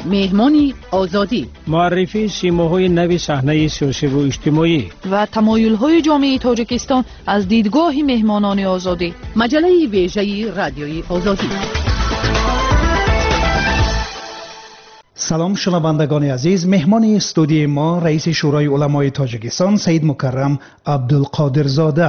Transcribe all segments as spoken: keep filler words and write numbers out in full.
مهمانی آزادی، معرفی سیماهای نوی صحنه سیاسی و اجتماعی و تمایل‌های جامعه تاجیکستان از دیدگاه مهمانان آزادی. مجله ویژه رادیوی آزادی. سلام شنوندگان عزیز، مهمان استودیوی ما رئیس شورای علمای تاجیکستان سید مکرم عبدالقادر زاده.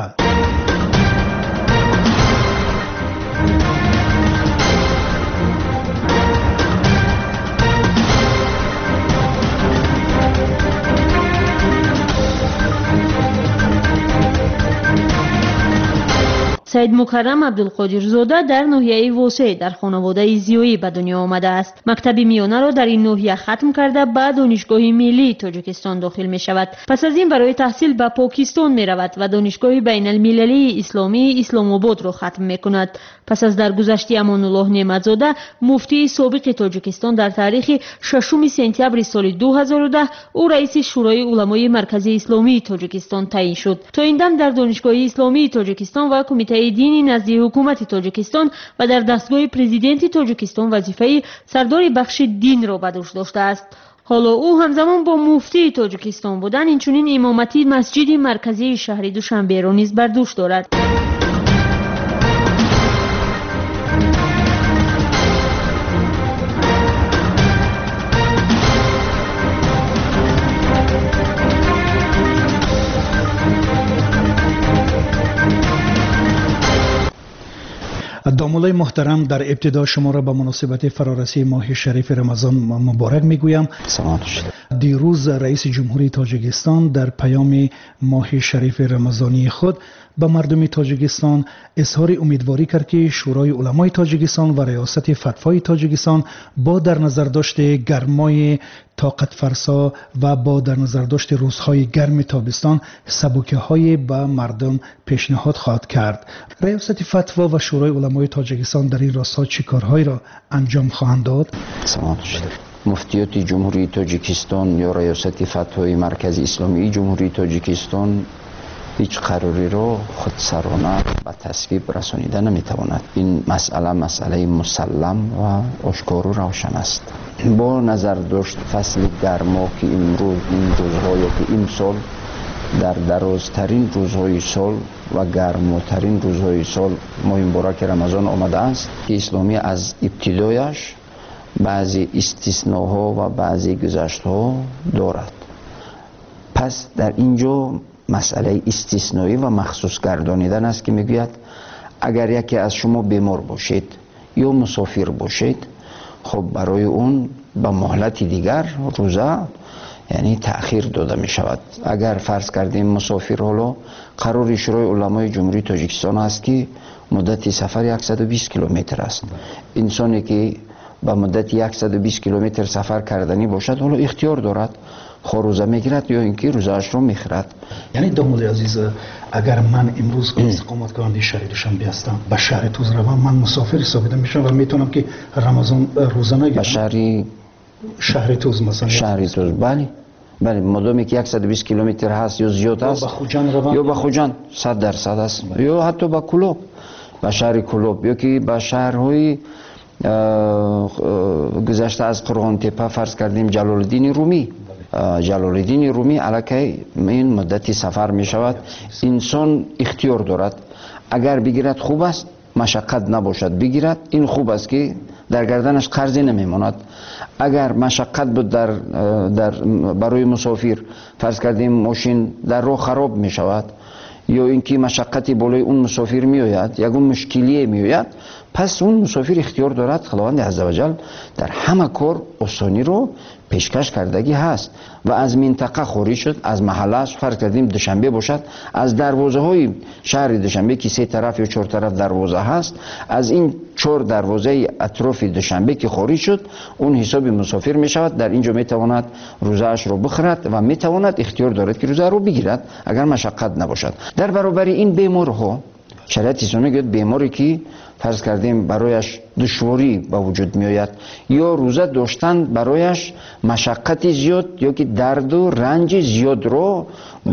سید مکرم عبدالقادر زاده در ناحیه واسع در خانواده زیایی به دنیا آمده است. مکتب میانه را در این ناحیه ختم کرده به دانشگاه ملی تاجیکستان داخل می شود. پس از این برای تحصیل به پاکستان می رود و دانشگاه بین المللی اسلامی اسلام آباد را ختم می کند. پس از درگذشت امان الله نعمتزاده مفتی سابق تاجیکستان در تاریخ ششم سپتامبر سال دو هزار و ده او رئیس شورای علمای مرکزی اسلامی تاجیکستان تعیین شد. تا این دم در دانشگاه اسلامی تاجیکستان و کمیته دینی نزد حکومت تاجیکستان و در دستگاه پرزیدنت تاجیکستان وظیفه سردار بخش دین را به دوش داشته است. حالا او همزمان با مفتی تاجیکستان بودن اینچنین امامتی مسجد مرکزی شهر دوشنبه را نیز بر دوش دارد. دامولای محترم، در ابتدا شما را به مناسبت فرارسی ماه شریف رمضان مبارک میگویم. دیروز رئیس جمهوری تاجیکستان در پیام ماه شریف رمضانی خود به مردم تاجیکستان اظهار امیدواری کرد که شورای علمای تاجیکستان و ریاست فتوای تاجیکستان با در نظر داشت گرمای طاقت فرسا و با در نظر داشت روزهای گرم تابستان سبوکه های به مردم پیشنهاد خواهد کرد. ریاست فتوا و شورای علمای تاجیکستان در این راستا چه کارهایی را انجام خواهند داد؟ مفتیات جمهوری تاجیکستان یا ریاست فتوای مرکز اسلامی جمهوری تاجیکستان هیچ قراری را خودسرانه به تصویب رسانیده نمیتواند. این مسئله مسئله مسلم و آشکار و روشن است. با نظر داشت فصل گرما که امروز این روزهای که این سال در درازترین روزهای سال و گرماترین روزهای سال ماه مبارک رمضان آمده است که اسلامی از ابتدایش بعضی استثناها و بعضی گذشتها دارد. پس در اینجا مسئله استثنایی و مخصوص گردانیدن است که میگوید اگر یکی از شما بیمار باشید یا مسافر باشید، خب برای اون به مهلت دیگر روزه یعنی تأخیر داده می شود. اگر فرض کردیم مسافر حالا قرار شورای علمای جمهوری تاجیکستان است که مدت سفر صد و بیست کیلومتر است. انسانی که به مدت صد و بیست کیلومتر سفر کردنی باشد حالا اختیار دارد خود روزه میگیرد یا اینکه روزه‌اش رو میخورد. یعنی دامولی عزیز، اگر من امروز استقامت کننده شهر دوشنبه هستم به شهر توز روم، من مسافر حسابیده میشم و میتونم که رمضان روزه نگیرم به شهر شهر توز مثلا شهر توز بله بله مادامی که صد و بیست کیلومتر هست یا زیاد است یا به خوجان روم یا به خوجان صد درصد است یا حتی به کلوب به شهر کلوب یا که به شهرهای گذشته از قرغان تپه فرض کردیم جلال الدین رومی جلال الدین رومی علاکه این مدتی سفر می شود. انسان اختیار دارد اگر بگیرد خوب است، مشقت نباشد بگیرد، این خوب است که در گردنش قرضی نمیماند. اگر مشقت بود در, در برای مسافر فرض کردیم ماشین در راه خراب می شود یا اینکه مشقتی بالای اون مسافر می آید، یگون مشکلی می آید، پس اون مسافر اختیار دارد خداوند عزوجل در همه کار آسانی رو پیشکش کردگی هست و از منطقه خارج شد، از محلهش فرض کردیم دوشنبه باشد، از دروازه های شهر دوشنبه که سه طرف یا چهار طرف دروازه هست، از این چهار دروازه اطراف دوشنبه که خارج شد اون حساب مسافر می شود. در اینجا می تواند روزه اش رو بخورد و می تواند اختیار دارد که روزه رو بگیرد اگر مشقت نباشد. در برابر این بیمار ها شریعت اسلامی گفت بیماری که فرض کردیم برایش دشواری به وجود میآید یا روزه داشتن برایش مشقت زیاد یا که درد و رنج زیاد رو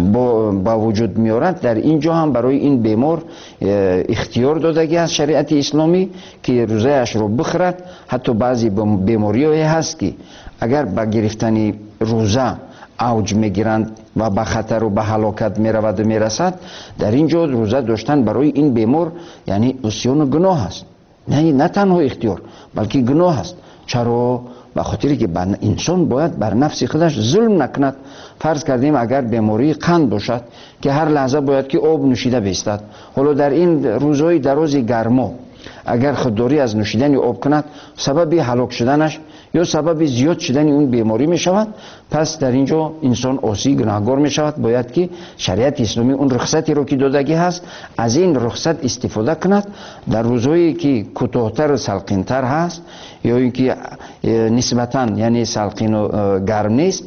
با وجود میارد، در اینجا هم برای این بیمار اختیار دادگی از شریعت اسلامی که روزه اش رو بخورد. حتی بعضی بیماری های هست که اگر با گرفتن روزه اوج میگیرند و به خطر و به هلاکت میرود و میرسد، در اینجا روزه داشتن برای این بیمار یعنی عصیان و گناه است. نه نه تنها اختیار بلکه گناه است. چرا؟ به خاطری که انسان باید بر نفس خودش ظلم نکند. فرض کردیم اگر بیماری قند باشد که هر لحظه باید که آب نوشیده بیستد، حالا در این روزهای دراز گرما اگر خودداری از نوشیدن آب کند سبب هلاک شدنش یا سبب زیاد شدن اون بیماری می شود. پس در اینجا انسان عاصی گناهکار می شود. باید که شریعت اسلامی اون رخصتی رو که دادگی هست از این رخصت استفاده کند در روزهایی که کوتاه‌تر و سلقین‌تر هست یا اینکه نسبتاً یعنی سلقین و گرم نیست.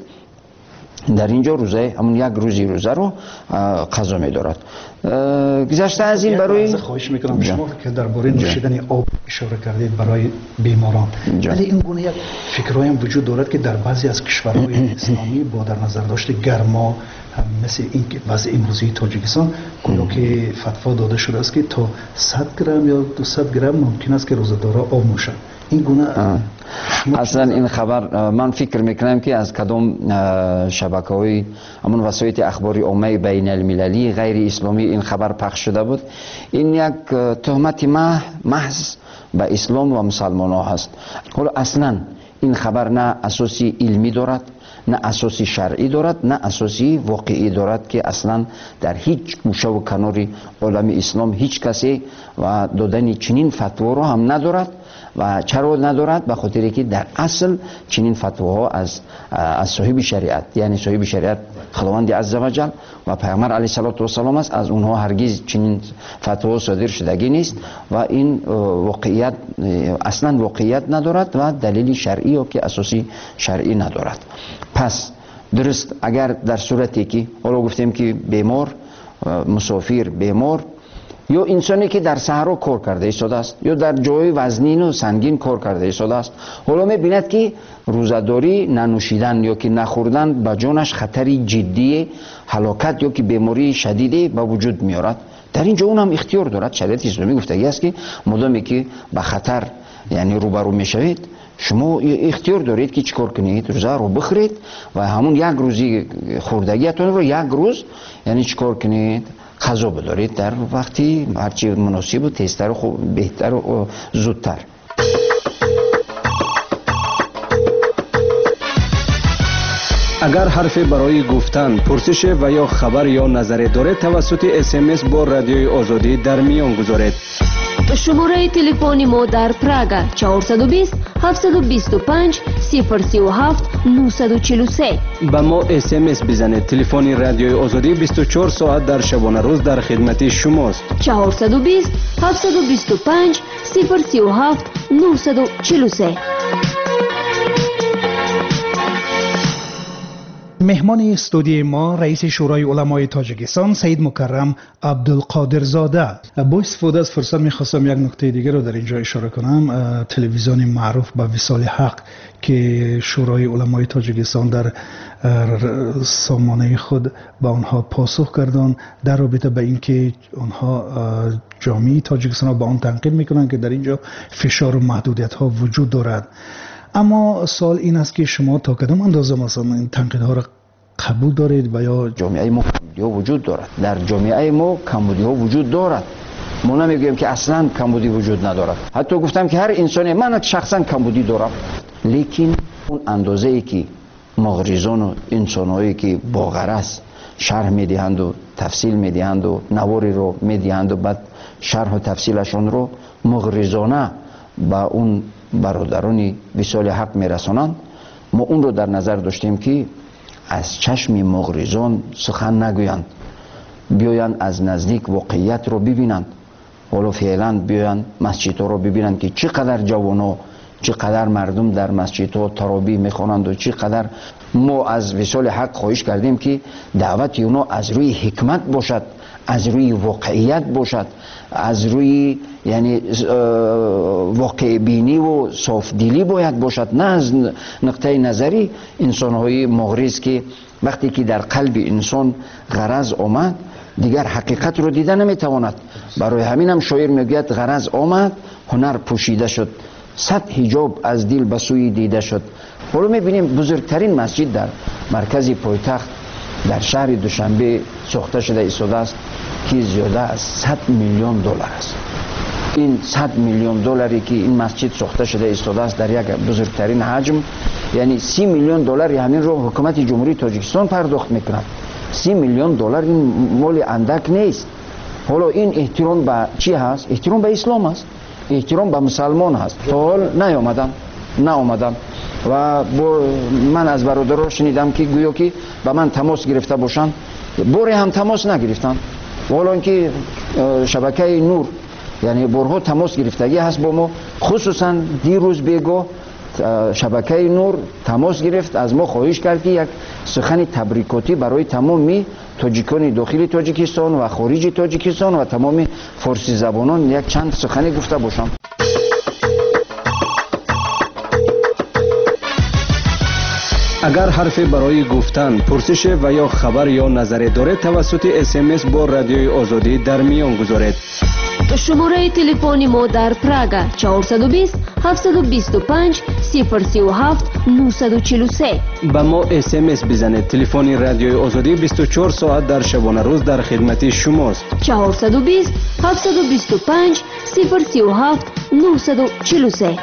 در اینجا روزه همون یک روزی روزه رو قضا می دارد. گذشته از این برای خواهش میکنم شما که درباره نوشیدن آب اشاره کردید برای بیماران، ولی این گونه یک فکرایی هم وجود دارد که در بعضی از کشورهای اسلامی با در نظر داشت گرما مثل این که بعضی امروزی تاجیکستان گویا که فتوا داده شده است که تا صد گرم یا دویست گرم ممکن است که روزه‌دارا آب نوشند. این گونه اصلا این خبر من فکر میکنم که از کدام شبکه‌های همون وسایل اخباری عامه بین المللی غیر اسلامی این خبر پخش شده بود. این یک تهمت محض به اسلام و مسلمان ها هست. حالا اصلا این خبر نه اساسی علمی دارد، نه اساسی شرعی دارد، نه اساسی واقعی دارد که اصلا در هیچ گوشه و کناری عالم اسلام هیچ کسی و دادن چنین فتوا رو هم ندارد. و چرا ندارد؟ به خاطری که در اصل چنین فتواها از از صاحب شریعت یعنی صاحب شریعت خداوند عزوجل و پیامبر علیه السلام است. از اونها هرگز چنین فتوا صادر شدگی نیست و این واقعیت اصلا واقعیت ندارد و دلیل شرعی و که اساسی شرعی ندارد. پس درست اگر در صورتی که حالا گفتیم که بیمار، مسافر، بیمار یا انسانی که در صحرا کار کرده ایستاده است یا در جای وزنین و سنگین کار کرده ایستاده است، حالا می‌بیند که روزه‌داری ننوشیدن یا که نخوردن به جانش خطری جدی هلاکت یا که بیماری شدیدی به وجود میارد، در اینجا اون هم اختیار دارد. شریعت اسلامی گفتگی است که مادامی که به خطر یعنی روبرو میشوید شما اختیار دارید که چیکار کنید، روزه رو بخورید و همون یک روزی خوردگیتون رو یک روز یعنی چیکار کنید قضا بدارید در وقتی هرچی مناسب و تیزتر و خوب بهتر و زودتر. اگر حرفی برای گفتن، پرسش و یا خبر یا نظری دارید توسط اس ام اس با رادیوی آزادی در میان گذارید. شماره تلفن ما در پراگ چهارصد و بیست هفتصد و بیست و پنج صفر سی و هفت نهصد و چهل و سه. با ما اس ام اس بزنید. تلفن رادیوی آزادی بیست و چهار ساعت در شبانه روز در خدمت شماست. چهارصد و بیست هفتصد و بیست و پنج صفر سی و هفت نهصد و چهل و سه. مهمان استودیوی ما رئیس شورای علمای تاجیکستان سید مکرم عبدالقادر زاده. با استفاده از فرصت میخواستم یک نکته دیگر رو در اینجا اشاره کنم. تلویزیون معروف به وصال حق که شورای علمای تاجیکستان در سامانه خود به آنها پاسخ کردند در رابطه به اینکه آنها جامعه تاجیکستان با آن تنقید میکنند که در اینجا فشار و محدودیت ها وجود دارد. اما سوال این است که شما تا کدام اندازه مثلا این تنقیدها را قبول دارید و یا جامعه ما کمبودی ها وجود دارد؟ در جامعه ما کمبودی ها وجود دارد. ما نمیگویم که اصلا کمبودی وجود ندارد. حتی گفتم که هر انسانی، من شخصا کمبودی دارم، لیکن اون اندازه ای که مغرضان و انسانهایی که با غرض شرح میدهند و تفصیل میدهند و نواری رو میدهند و بعد شرح و تفصیلشون رو مغرضانه با اون برادران وصال حق میرسانند، ما اون رو در نظر داشتیم که از چشم مغرضان سخن نگویند، بیایند از نزدیک واقعیت رو ببینند. حالا فعلا بیایند مسجد رو ببینند که چقدر جوانا چقدر مردم در مسجدها تراویح میخوانند و چقدر ما از وصال حق خواهش کردیم که دعوت اونا از روی حکمت باشد، از روی واقعیت باشد، از روی یعنی واقع بینی و صاف دلی باید باشد، نه از نقطه نظری انسان‌های مغرض که وقتی که در قلب انسان غرض آمد دیگر حقیقت رو دیده نمیتواند. برای همین هم شاعر میگوید غرض آمد هنر پوشیده شد، صد حجاب از دل به سوی دیده شد. حالا میبینیم بزرگترین مسجد در مرکز پایتخت در شهر دوشنبه ساخته شده ایستاده است که زیاده از صد میلیون دلار است. این صد میلیون دلاری که این مسجد ساخته شده ایستاده است در یک بزرگترین حجم، یعنی سی میلیون دلار همین رو حکومت جمهوری تاجیکستان پرداخت میکند. سی میلیون دلار این مال اندک نیست. حالا این احترام به چی هست؟ احترام به اسلام است، احترام به مسلمان هست. تا حال نیامدم نیامدم و من از برادرها شنیدم که گویا که به من تماس گرفته باشند، بوری هم تماس نگرفتن. حالا اینکه شبکه نور یعنی برها تماس گرفتگی هست با ما، خصوصا دیروز بگو شبکه نور تماس گرفت از ما، خواهش کرد که یک سخن تبریکاتی برای تمامی تاجیکان داخل تاجیکستان و خارج تاجیکستان و تمام فارسی زبانان یک چند سخنی گفته باشم. اگر حرفی برای گفتن، پرسش و یا خبر یا نظری دارید توسط اس ام اس با رادیوی آزادی در میان گذارید. شماره تلفن ما در پراگا چهارصد و بیست هفتصد و بیست و پنج صفر سی و هفت نهصد و چهل و سه. با ما اس ام اس بزنید. تلفن رادیوی آزادی بیست و چهار ساعت در شبانه روز در خدمت شماست. چهارصد و بیست هفتصد و بیست و پنج صفر سی و هفت نهصد و چهل و سه.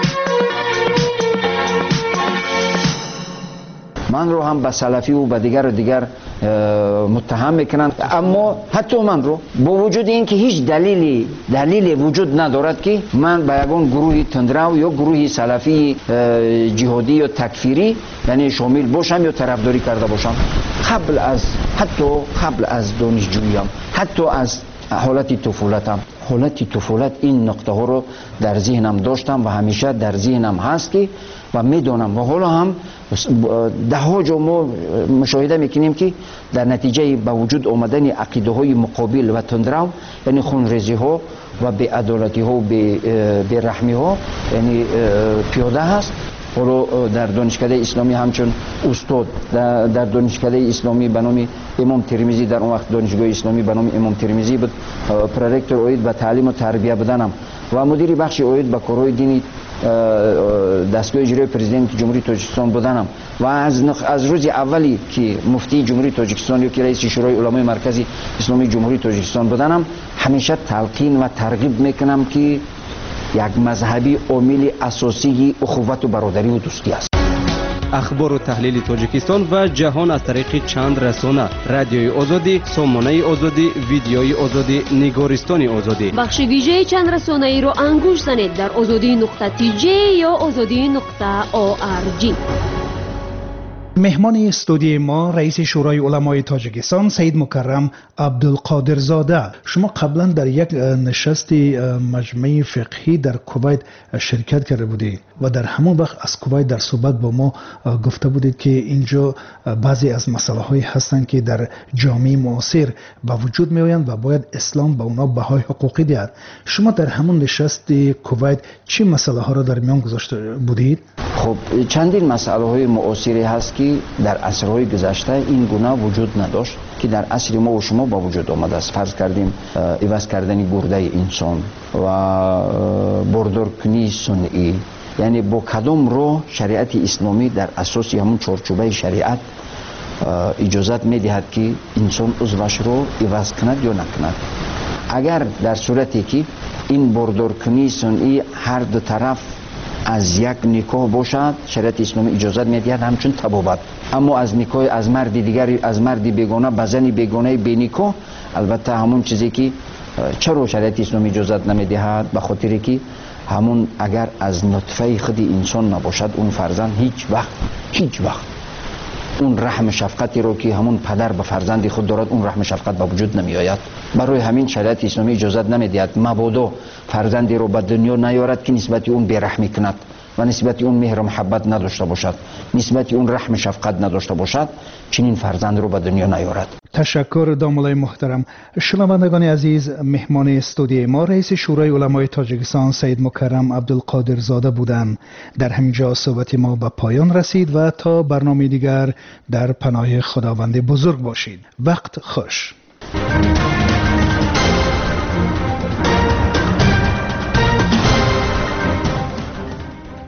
من رو هم به سلفی و به دیگر و دیگر متهم میکنند، اما حتی من رو با وجود این که هیچ دلیلی دلیلی وجود ندارد که من به یگان گروه تندرو یا گروه سلفی جهادی یا تکفیری یعنی شامل باشم یا طرفداری کرده باشم. قبل از حتی قبل از دانشجوییم، حتی از حالت طفولتم، حالت طفولت این نقطه ها رو در ذهنم داشتم و همیشه در ذهنم هست که و میدونم و حالا هم ده ها جا ما مشاهده میکنیم که در نتیجه با وجود آمدن عقیده های مقابل و تندرو یعنی خونریزی ها و بی‌عدالتی ها و بی‌رحمی ها یعنی پیاده هست. حالا در دانشکده اسلامی همچون استاد در دانشکده اسلامی به نام امام ترمذی، در اون وقت دانشگاه اسلامی به نام امام ترمذی بود، پرورکتور اوید به تعلیم و تربیه بودنم و مدیر بخش اوید به کارهای دینی دستگاه اجرایی پرزیدنت جمهوری تاجیکستان بودنم و از از روز اولی که مفتی جمهوری تاجیکستان یا که رئیس شورای علمای مرکزی اسلامی جمهوری تاجیکستان بودنم همیشه تلقین و ترغیب میکنم که یک مذهبی عامل اساسی اخوت و برادری و دوستی است. اخبار و تحلیل تاجیکستان و جهان از طریق چند رسانه: رادیوی آزادی، سامانه آزادی، ویدیوی آزادی، نگارستان آزادی. بخش ویژه چند رسانه ای رو انگوش زنید در آزادی نقطه تی جی یا آزادی نقطه او آر جی. مهمان استودیوی ما رئیس شورای علمای تاجیکستان سید مکرم عبدالقادر زاده. شما قبلا در یک نشست مجمع فقهی در کویت شرکت کرده بودید و در همون وقت از کویت در صحبت با ما گفته بودید که اینجا بعضی از مسائل هایی هستند که در جامعه معاصر به وجود می آیند و باید اسلام به اونا بهای حقوقی دهد. شما در همون نشست کویت چه مسائل ها را در میان گذاشته بودید؟ خب چندین مسئله های معاصری هست که در عصرهای گذشته این گونه وجود نداشت که در عصر ما و شما با وجود آمده است. فرض کردیم عوض کردن گرده انسان و بردارکنی صنعی، یعنی با کدام رو شریعت اسلامی در اساس همون چارچوبه شریعت اجازت میدهد که انسان عضوش رو عوض کند یا نکند. اگر در صورتی که این بردارکنی صنعی هر دو طرف از یک نکاح باشد شریعت اسلامی اجازت میدهد همچون طبابت، اما از نکاح از مرد دیگری از مرد بیگانه به زن بیگانه بی نکاح البته همون چیزی که چرا شریعت اسلامی اجازت نمیدهد به خاطری که همون اگر از نطفه خود انسان نباشد اون فرزند هیچ وقت هیچ وقت اون رحم شفقتی رو که همون پدر به فرزند خود دارد اون رحم شفقت به وجود نمی آید. برای همین شریعت اسلامی اجازت نمیدهد مبادا فرزندی رو به دنیا نیارد که نسبت اون بیرحمی کند و نسبت اون مهر و محبت نداشته باشد، نسبت اون رحم شفقت نداشته باشد، چنین فرزند رو به دنیا نیارد. تشکر دامولای محترم. شنوندگان عزیز، مهمان استودیوی ما رئیس شورای علمای تاجیکستان سید مکرم عبدالقادر زاده بودند. در همینجا صحبت ما به پایان رسید و تا برنامه دیگر در پناه خداوند بزرگ باشید. وقت خوش.